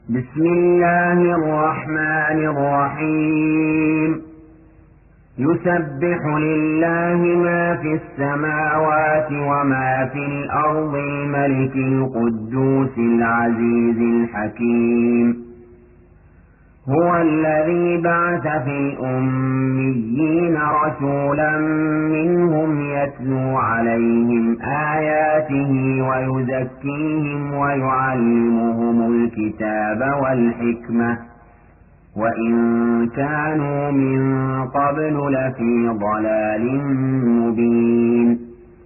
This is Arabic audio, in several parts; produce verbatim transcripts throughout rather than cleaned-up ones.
بسم الله الرحمن الرحيم يسبح لله ما في السماوات وما في الأرض الملك القدوس العزيز الحكيم هو الذي بعث في الأميين رسولا منهم يتلو عليهم آياته ويزكيهم ويعلمهم الكتاب والحكمة وإن كانوا من قبل لفي ضلال مبين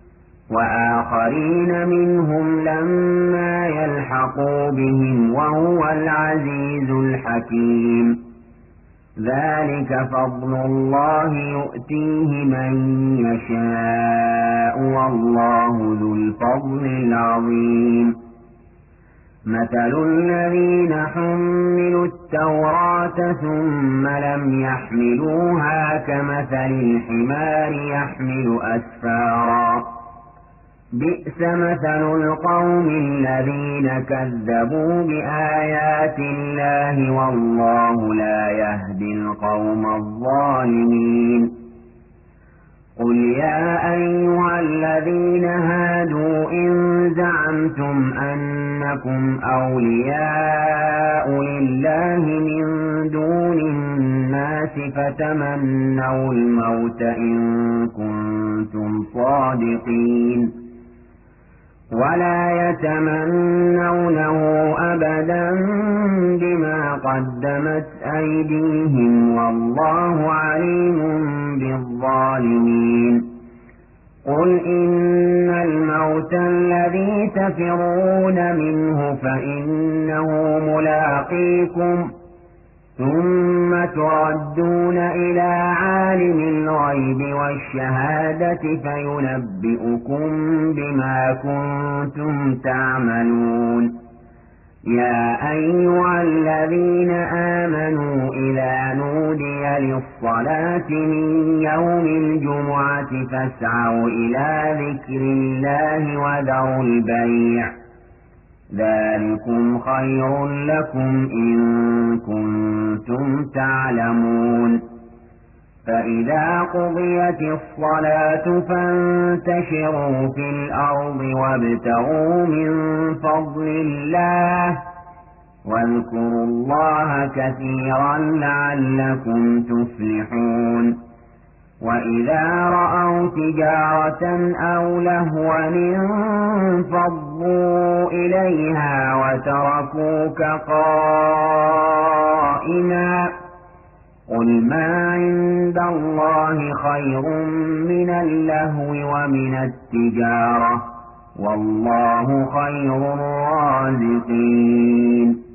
وآخرين منهم لما يلحقوا بهم وهو العزيز الحكيم ذلك فضل الله يؤتيه من يشاء والله ذو الفضل العظيم مثل الذين حملوا التوراة ثم لم يحملوها كمثل الحمار يحمل أسفارا بئس مثل القوم الذين كذبوا بآيات الله والله لا يهدي القوم الظالمين قل يا أيها الذين هادوا إن زعمتم أنكم أولياء لله من دون الناس فتمنوا الموت إن كنتم صادقين ولا يتمنونه أبدا بما قدمت أيديهم والله عليم بالظالمين قل إن الموت الذي تفرون منه فإنه ملاقيكم ثم تردون إلى عالم الغيب والشهادة فينبئكم بما كنتم تعملون يا أيها الذين آمنوا إذا نودي للصلاة من يوم الجمعة فاسعوا إلى ذكر الله وذروا البيع ذلكم خير لكم إن كنتم تعلمون فإذا قضيت الصلاة فانتشروا في الأرض وابتغوا من فضل الله واذكروا الله كثيرا لعلكم تفلحون وإذا رأوا تجارة أو لهوا انفضوا إليها وتركوك قائما قل ما عند الله خير من اللهو ومن التجارة والله خير الرازقين